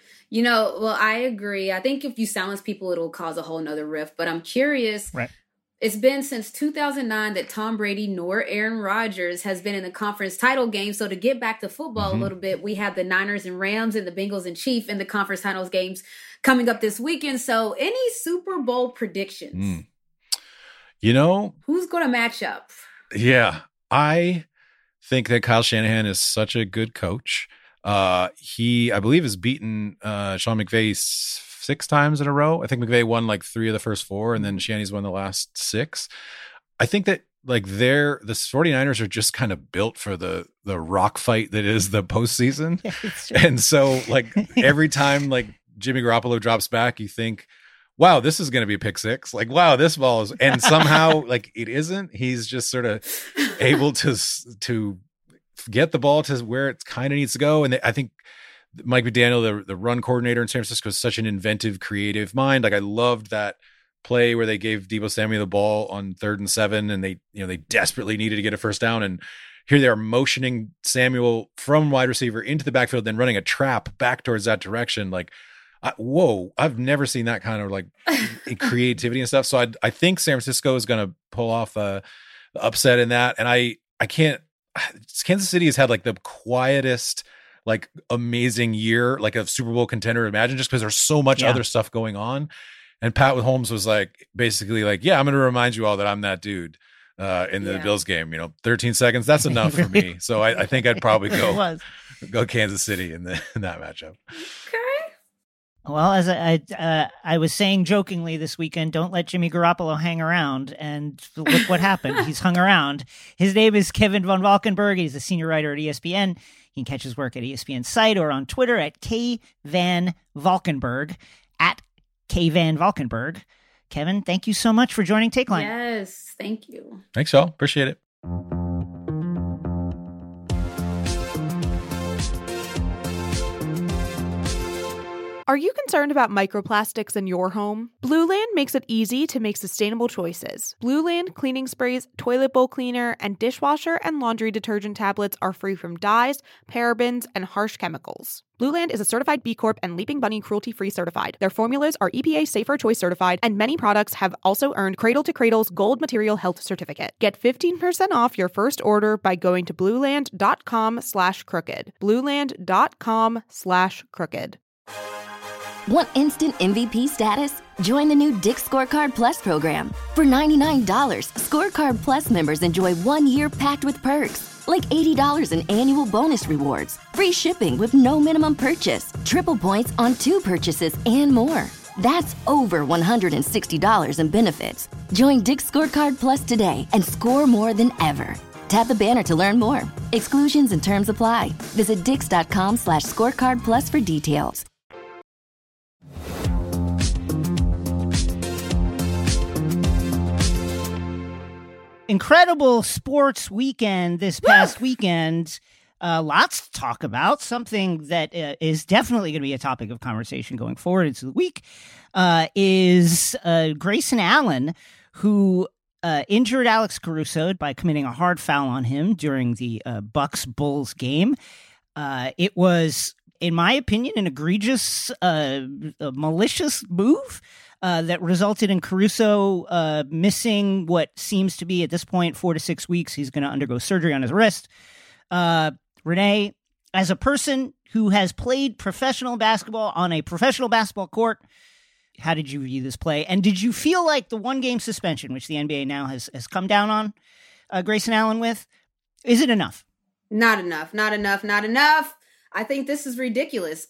Well, I agree. I think if you silence people, it'll cause a whole nother rift. But I'm curious. Right. It's been since 2009 that Tom Brady nor Aaron Rodgers has been in the conference title game. So to get back to football a little bit, we have the Niners and Rams and the Bengals and Chiefs in the conference titles games coming up this weekend. So any Super Bowl predictions? Who's going to match up? Yeah, I think that Kyle Shanahan is such a good coach. He, I believe, has beaten Sean McVay 6 times in a row. I think McVay won like 3 of the first 4, and then Shanny's won the last 6. I think that like the 49ers are just kind of built for the rock fight that is the postseason. And so like every time like Jimmy Garoppolo drops back, you think, wow, this is going to be a pick 6. Like, wow, this ball is, and somehow like it isn't. He's just sort of able to get the ball to where it kind of needs to go. And I think Mike McDaniel, the run coordinator in San Francisco, is such an inventive, creative mind. Like I loved that play where they gave Deebo Samuel the ball on 3rd and 7, and they desperately needed to get a first down. And here they are motioning Samuel from wide receiver into the backfield, then running a trap back towards that direction. Like, whoa, I've never seen that kind of like creativity and stuff. So I think San Francisco is going to pull off the upset in that. And I can't, Kansas City has had like the quietest, like amazing year, like a Super Bowl contender. Imagine, just because there's so much other stuff going on. And Pat with Holmes was like, basically like, yeah, I'm going to remind you all that I'm that dude in the Bills game. 13 seconds, that's enough for me. So I think I'd probably go Kansas City in that matchup. Okay. Well, as I was saying jokingly this weekend, don't let Jimmy Garoppolo hang around. And look what happened. He's hung around. His name is Kevin Van Valkenburg. He's a senior writer at ESPN. You can catch his work at ESPN's site or on Twitter at KVan Valkenburg, at KVan Valkenburg. Kevin, thank you so much for joining Take Line. Yes, thank you. Thanks, y'all. Appreciate it. Are you concerned about microplastics in your home? Blue Land makes it easy to make sustainable choices. Blue Land cleaning sprays, toilet bowl cleaner, and dishwasher and laundry detergent tablets are free from dyes, parabens, and harsh chemicals. Blue Land is a certified B Corp and Leaping Bunny cruelty-free certified. Their formulas are EPA Safer Choice certified, and many products have also earned Cradle to Cradle's Gold Material Health Certificate. Get 15% off your first order by going to blueland.com/crooked. blueland.com/crooked. Want instant MVP status? Join the new Dick's Scorecard Plus program. For $99, Scorecard Plus members enjoy 1 year packed with perks, like $80 in annual bonus rewards, free shipping with no minimum purchase, triple points on 2 purchases, and more. That's over $160 in benefits. Join Dick's Scorecard Plus today and score more than ever. Tap the banner to learn more. Exclusions and terms apply. Visit dix.com/scorecard plus for details. incredible sports weekend this past weekend. Lots to talk about. Something that is definitely going to be a topic of conversation going forward into the week is Grayson Allen, who injured Alex Caruso by committing a hard foul on him during the Bucks-Bulls game. It was, in my opinion, an egregious, malicious move that resulted in Caruso missing what seems to be, at this point, 4 to 6 weeks. He's going to undergo surgery on his wrist. Renee, as a person who has played professional basketball on a professional basketball court, how did you view this play? And did you feel like the 1-game suspension, which the NBA now has come down on Grayson Allen with, is it enough? Not enough. I think this is ridiculous.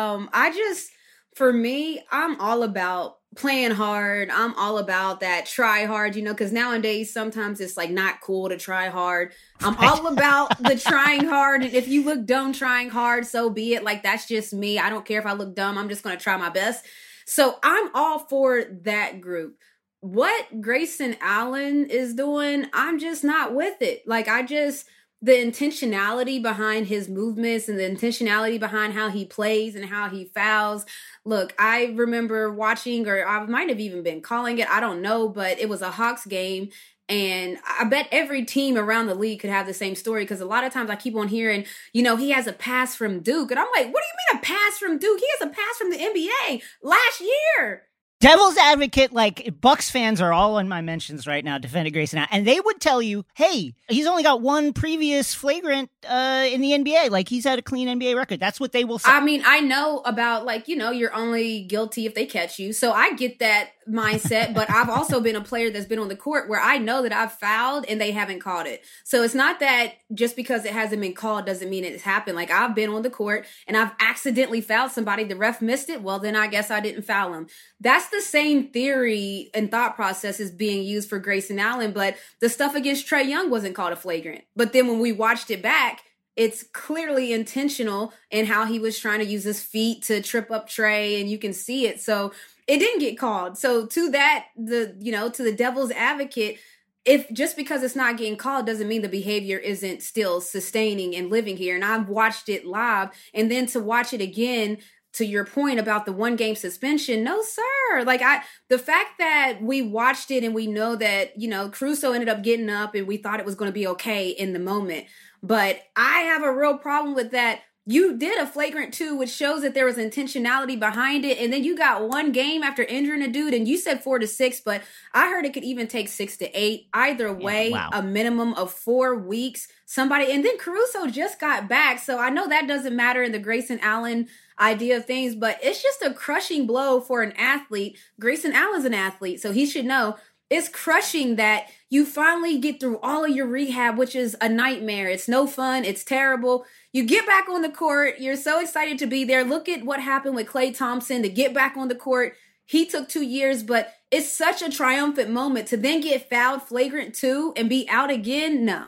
For me, I'm all about playing hard. I'm all about that try hard, because nowadays sometimes it's like not cool to try hard. I'm all about the trying hard. And if you look dumb trying hard, so be it. Like, that's just me. I don't care if I look dumb. I'm just going to try my best. So I'm all for that group. What Grayson Allen is doing, I'm just not with it. Like, the intentionality behind his movements and the intentionality behind how he plays and how he fouls. Look, I remember watching, or I might have even been calling it, I don't know, but it was a Hawks game. And I bet every team around the league could have the same story, because a lot of times I keep on hearing, he has a pass from Duke. And I'm like, what do you mean a pass from Duke? He has a pass from the NBA last year. Devil's advocate, like, Bucks fans are all in my mentions right now defending Grayson Allen, and they would tell you, hey, he's only got one previous flagrant in the NBA. Like, he's had a clean NBA record. That's what they will say. I mean, I know about, you're only guilty if they catch you. So I get that mindset, but I've also been a player that's been on the court where I know that I've fouled and they haven't called it. So it's not that just because it hasn't been called doesn't mean it's happened. Like, I've been on the court and I've accidentally fouled somebody. The ref missed it. Well, then I guess I didn't foul him. That's the same theory and thought process is being used for Grayson Allen, but the stuff against Trae Young wasn't called a flagrant. But then when we watched it back, it's clearly intentional in how he was trying to use his feet to trip up Trae, and you can see it. So it didn't get called. So to that, to the devil's advocate, if just because it's not getting called doesn't mean the behavior isn't still sustaining and living here. And I've watched it live, and then to watch it again, to your point about the 1-game suspension, no, sir. Like, the fact that we watched it and we know that, Caruso ended up getting up and we thought it was going to be okay in the moment. But I have a real problem with that. You did a flagrant 2, which shows that there was intentionality behind it. And then you got 1 game after injuring a dude, and you said 4 to 6, but I heard it could even take 6 to 8. Either way, A minimum of 4 weeks. And then Caruso just got back. So I know that doesn't matter in the Grayson Allen idea of things, but it's just a crushing blow for an athlete. Grayson Allen's an athlete, so he should know. It's crushing that you finally get through all of your rehab, which is a nightmare. It's no fun. It's terrible. You get back on the court. You're so excited to be there. Look at what happened with Klay Thompson to get back on the court. He took 2 years, but it's such a triumphant moment to then get fouled flagrant 2 and be out again. No.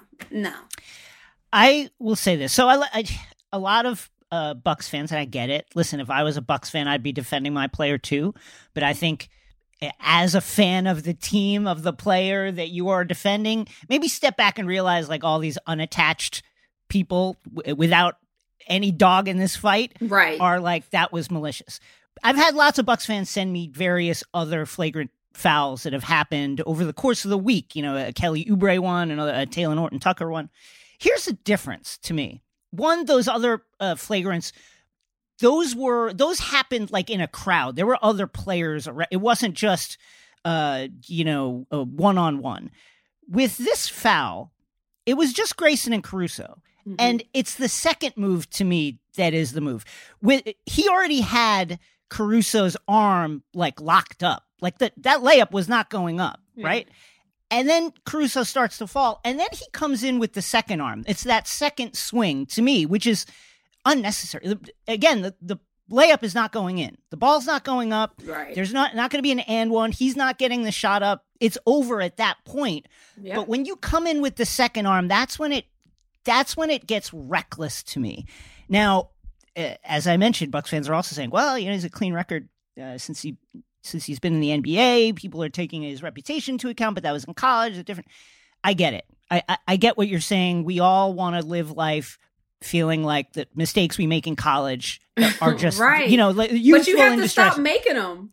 I will say this. So a lot of Bucks fans, and I get it. Listen, if I was a Bucks fan, I'd be defending my player too. But I think as a fan of the team, of the player that you are defending, maybe step back and realize, like, all these unattached people without any dog in this fight are like, that was malicious. I've had lots of Bucks fans send me various other flagrant fouls that have happened over the course of the week. A Kelly Oubre one, another Taylor Horton Tucker one. Here's the difference to me. One, those other flagrants, those happened like in a crowd. There were other players around. It wasn't just, a one-on-one. With this foul, it was just Grayson and Caruso. Mm-hmm. And it's the second move to me that is the move. He already had Caruso's arm like locked up. Like that layup was not going up, right? And then Caruso starts to fall, and then he comes in with the second arm. It's that second swing to me, which is unnecessary. Again, the layup is not going in. The ball's not going up. Right. There's not going to be an and one. He's not getting the shot up. It's over at that point. Yep. But when you come in with the second arm, that's when it gets reckless to me. Now, as I mentioned, Bucks fans are also saying, well, he's a clean record since he's been in the NBA. People are taking his reputation into account, but that was in college. It's different. I get it. I get what you're saying. We all want to live life feeling like the mistakes we make in college are just, right. you know, but you have to stop distressing. making them.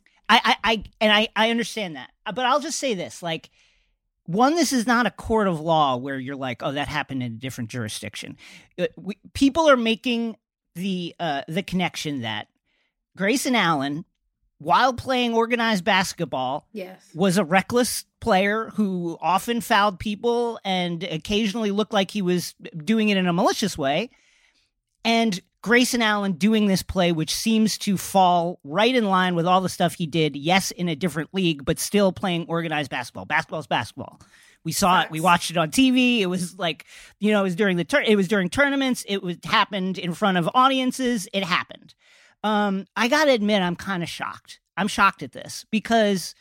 I understand that. But I'll just say this, like, one, this is not a court of law where you're like, oh, that happened in a different jurisdiction. People are making the connection that Grayson Allen, while playing organized basketball, was a reckless player who often fouled people and occasionally looked like he was doing it in a malicious way. And Grayson Allen doing this play, which seems to fall right in line with all the stuff he did, yes, in a different league, but still playing organized basketball. Basketball's basketball. We saw it. We watched it on TV. It was like, you know, it was during tournaments. It happened in front of audiences. It happened. I got to admit, I'm kind of shocked. I'm shocked at this because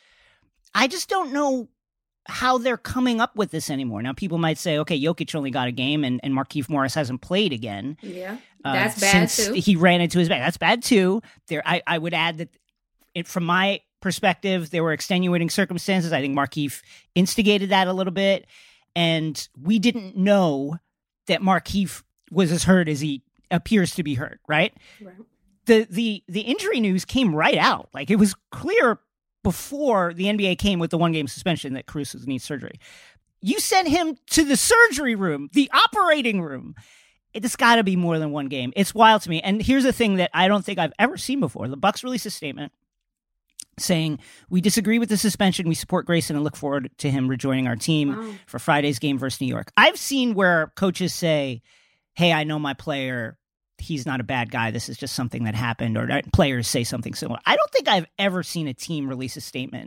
I just don't know how they're coming up with this anymore. Now, people might say, okay, Jokic only got a game and Markieff Morris hasn't played again. Yeah, that's bad since too. He ran into his back. That's bad too. I would add that from my perspective, there were extenuating circumstances. I think Markieff instigated that a little bit. And we didn't know that Markieff was as hurt as he appears to be hurt, right? Right. The injury news came right out. Like, it was clear before the NBA came with the 1-game suspension that Caruso needs surgery. You sent him to the surgery room, the operating room. It's got to be more than 1 game. It's wild to me. And here's the thing that I don't think I've ever seen before. The Bucks released a statement saying, we disagree with the suspension. We support Grayson and look forward to him rejoining our team for Friday's game versus New York. I've seen where coaches say, hey, I know my player. He's not a bad guy. This is just something that happened, or players say something similar. I don't think I've ever seen a team release a statement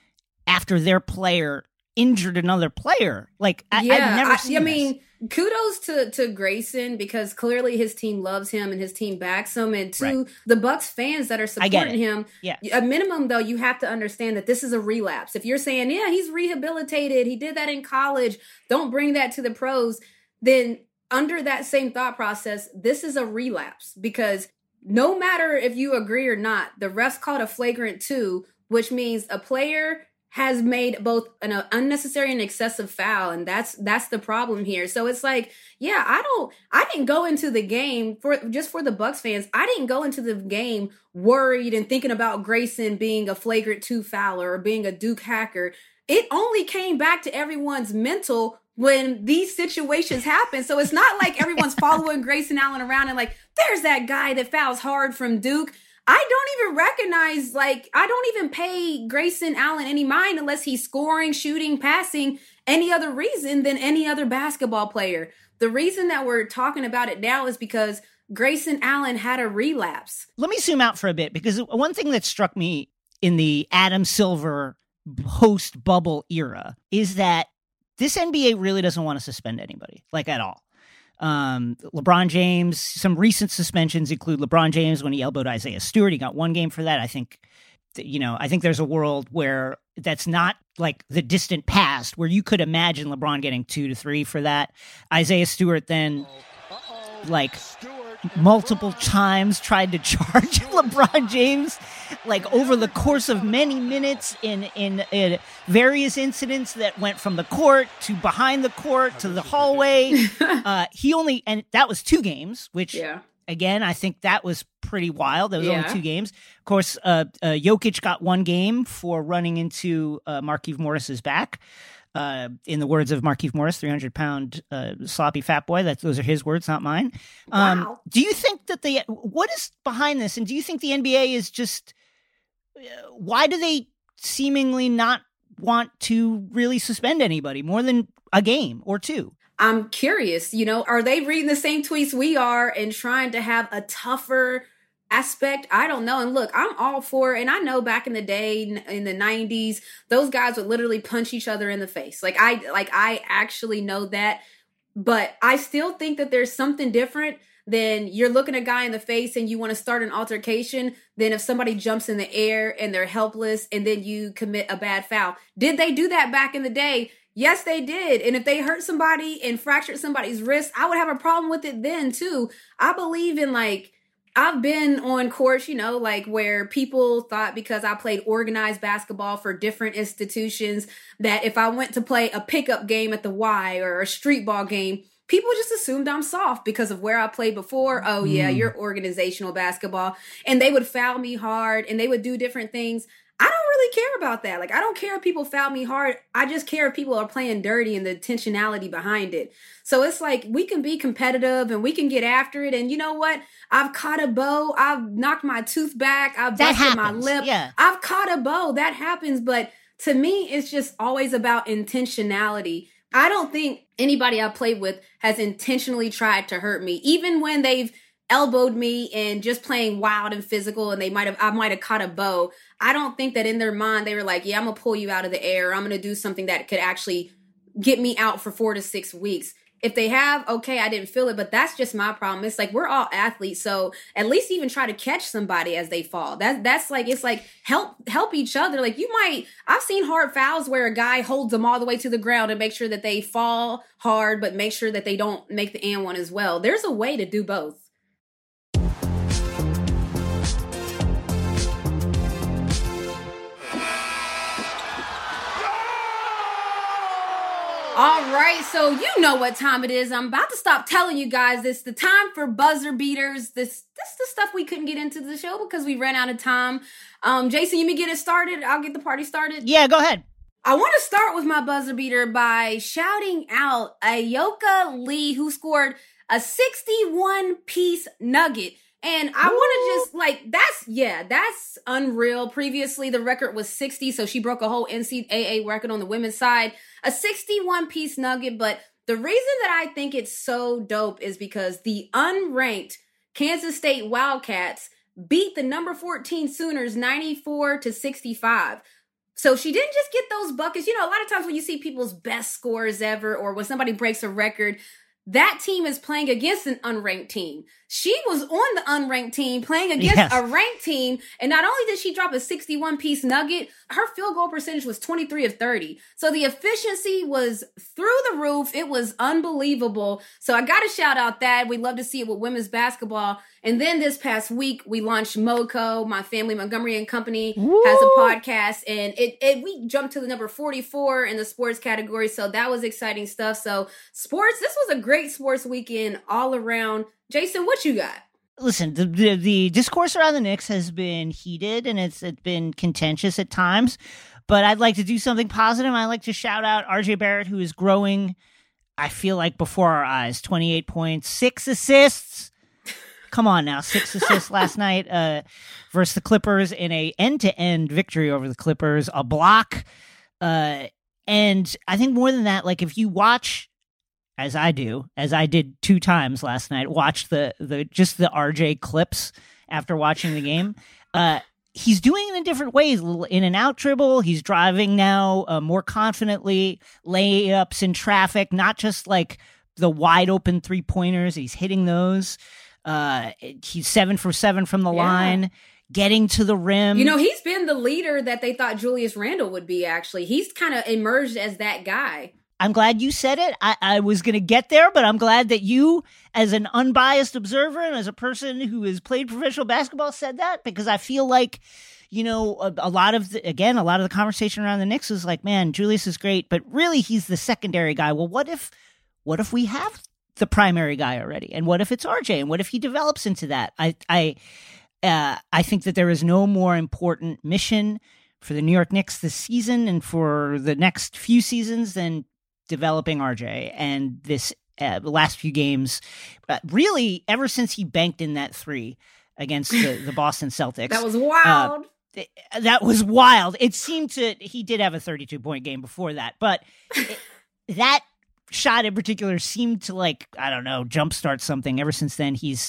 after their player injured another player. Like, I've never seen this. I mean, kudos to Grayson, because clearly his team loves him and his team backs him. And to the Bucks fans that are supporting him, at minimum, though, you have to understand that this is a relapse. If you're saying, yeah, he's rehabilitated, he did that in college, don't bring that to the pros, then under that same thought process, this is a relapse, because no matter if you agree or not, the refs called a flagrant 2, which means a player has made both an unnecessary and excessive foul. And that's the problem here. So it's like, yeah, I didn't go into the game for the Bucks fans. I didn't go into the game worried and thinking about Grayson being a flagrant 2 fouler or being a Duke hacker. It only came back to everyone's mental when these situations happen. So it's not like everyone's following Grayson Allen around and like, there's that guy that fouls hard from Duke. I don't even recognize, I don't even pay Grayson Allen any mind unless he's scoring, shooting, passing, any other reason than any other basketball player. The reason that we're talking about it now is because Grayson Allen had a relapse. Let me zoom out for a bit, because one thing that struck me in the Adam Silver post-bubble era is that this NBA really doesn't want to suspend anybody, at all. LeBron James, some recent suspensions include LeBron James when he elbowed Isaiah Stewart. He got 1 game for that. I think there's a world where that's not like the distant past, where you could imagine LeBron getting 2 to 3 for that. Isaiah Stewart then, multiple times tried to charge LeBron James, over the course of many minutes in various incidents that went from the court to behind the court to the hallway. And that was 2 games, which again, I think that was pretty wild. That was only 2 games. Of course, Jokic got 1 game for running into Markieff Morris's back. In the words of Markieff Morris, 300-pound sloppy fat boy. Those are his words, not mine. Wow. Do you think that what is behind this? And do you think the NBA is just, why do they seemingly not want to really suspend anybody more than a game or 2? I'm curious, are they reading the same tweets we are and trying to have a tougher aspect? I don't know. And look, I'm all for it. And I know back in the day, in the 90s, those guys would literally punch each other in the face. I actually know that. But I still think that there's something different than you're looking a guy in the face and you want to start an altercation than if somebody jumps in the air and they're helpless and then you commit a bad foul. Did they do that back in the day? Yes, they did. And if they hurt somebody and fractured somebody's wrist, I would have a problem with it then too. I believe in I've been on courts, like where people thought because I played organized basketball for different institutions that if I went to play a pickup game at the Y or a street ball game, people just assumed I'm soft because of where I played before. Oh, yeah, you're organizational basketball. And they would foul me hard and they would do different things. I don't really care about that. Like, I don't care if people foul me hard. I just care if people are playing dirty and the intentionality behind it. So it's like we can be competitive and we can get after it. And you know what? I've caught a bow. I've knocked my tooth back. I've busted my lip. Yeah. I've caught a bow. That happens. But to me, it's just always about intentionality. I don't think anybody I played with has intentionally tried to hurt me, even when they've elbowed me and just playing wild and physical and I might have caught a bow. I don't think that in their mind they were like, yeah, I'm gonna pull you out of the air. I'm gonna do something that could actually get me out for 4 to 6 weeks. If they have, okay, I didn't feel it, but that's just my problem. It's like, we're all athletes, so at least even try to catch somebody as they fall. That's like, it's like help each other. Like I've seen hard fouls where a guy holds them all the way to the ground and make sure that they fall hard, but make sure that they don't make the and one as well. There's a way to do both. All right, so you know what time it is. I'm about to stop telling you guys this. The time for buzzer beaters. This the stuff we couldn't get into the show because we ran out of time. Jason, you may get it started. I'll get the party started. Yeah, go ahead. I want to start with my buzzer beater by shouting out Ayoka Lee, who scored a 61-piece nugget. And I want to just that's unreal. Previously, the record was 60, so she broke a whole NCAA record on the women's side. A 61-piece nugget, but the reason that I think it's so dope is because the unranked Kansas State Wildcats beat the number 14 Sooners 94-65. So she didn't just get those buckets. A lot of times when you see people's best scores ever or when somebody breaks a record, that team is playing against an unranked team. She was on the unranked team playing against a ranked team. And not only did she drop a 61-piece nugget, her field goal percentage was 23 of 30. So the efficiency was through the roof. It was unbelievable. So I got to shout out that. We love to see it with women's basketball. And then this past week, we launched MoCo, My Family Montgomery and Company has a podcast. And we jumped to the number 44 in the sports category. So that was exciting stuff. So sports, this was a great sports weekend all around. Jason, what you got? Listen, the discourse around the Knicks has been heated and it's been contentious at times, but I'd like to do something positive. I'd like to shout out RJ Barrett, who is growing, I feel like, before our eyes. 28 points, 6 assists. Come on now, 6 assists last night versus the Clippers in a end-to-end victory over the Clippers, a block. And I think more than that, like if you watch, as I did 2 times last night, watch the RJ clips after watching the game. He's doing it in different ways, little in and out dribble. He's driving now more confidently, layups in traffic, not just like the wide open 3-pointers. He's hitting those. He's 7 for 7 from the line, getting to the rim. He's been the leader that they thought Julius Randle would be, actually. He's kind of emerged as that guy. I'm glad you said it. I was going to get there, but I'm glad that you, as an unbiased observer and as a person who has played professional basketball, said that, because I feel like, a lot of the conversation around the Knicks is like, man, Julius is great, but really he's the secondary guy. Well, what if we have the primary guy already? And what if it's RJ? And what if he develops into that? I think that there is no more important mission for the New York Knicks this season and for the next few seasons than developing RJ. And this the last few games, really ever since he banked in that 3 against the Boston Celtics. That was wild. That was wild. He did have a 32-point game before that, but that shot in particular seemed to, like, I don't know, jumpstart something. Ever since then, he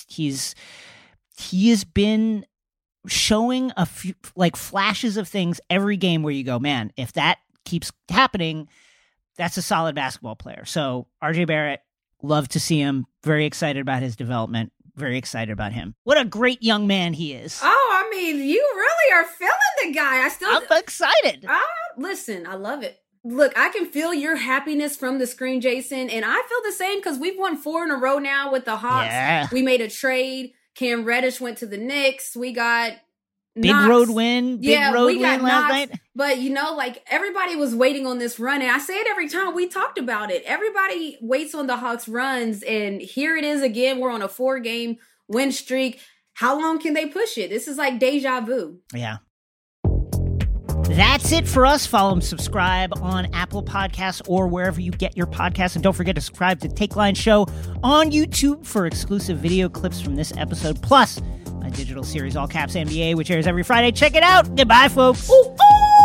has been showing a few like flashes of things every game where you go, man, if that keeps happening, that's a solid basketball player. So RJ Barrett, love to see him. Very excited about his development. Very excited about him. What a great young man he is. Oh, I mean, you really are feeling the guy. I'm excited. Listen, I love it. Look, I can feel your happiness from the screen, Jason, and I feel the same because we've won 4 in a row now with the Hawks. Yeah. We made a trade. Cam Reddish went to the Knicks. We got Big Knox. road win. Big road we got win last Knox, night. But, like, everybody was waiting on this run. And I say it every time we talked about it. Everybody waits on the Hawks runs. And here it is again. We're on a 4-game win streak. How long can they push it? This is like deja vu. Yeah. That's it for us. Follow and subscribe on Apple Podcasts or wherever you get your podcasts. And don't forget to subscribe to Take Line Show on YouTube for exclusive video clips from this episode. Plus, my digital series, All Caps NBA, which airs every Friday. Check it out. Goodbye, folks. Ooh, ooh.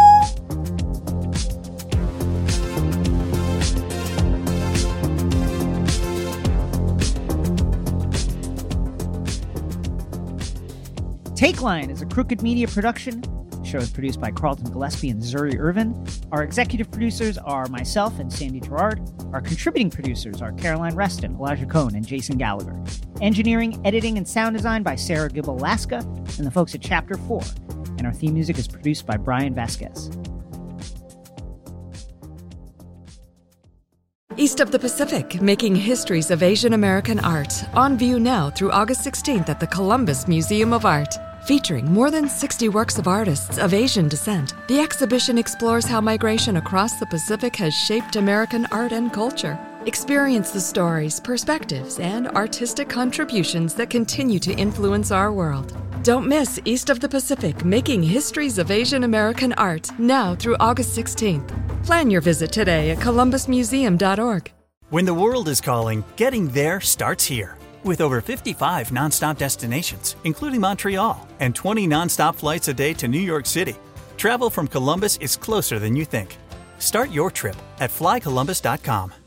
Take Line is a Crooked Media production. The show is produced by Carlton Gillespie and Zuri Irvin. Our executive producers are myself and Sandy Gerard. Our contributing producers are Caroline Reston, Elijah Cohn, and Jason Gallagher. Engineering, editing, and sound design by Sarah Gibble-Laska and the folks at Chapter 4. And our theme music is produced by Brian Vasquez. East of the Pacific, making histories of Asian American art. On view now through August 16th at the Columbus Museum of Art. Featuring more than 60 works of artists of Asian descent, the exhibition explores how migration across the Pacific has shaped American art and culture. Experience the stories, perspectives, and artistic contributions that continue to influence our world. Don't miss East of the Pacific, making histories of Asian American art, now through August 16th. Plan your visit today at columbusmuseum.org. When the world is calling, getting there starts here. With over 55 nonstop destinations, including Montreal, and 20 nonstop flights a day to New York City, travel from Columbus is closer than you think. Start your trip at flycolumbus.com.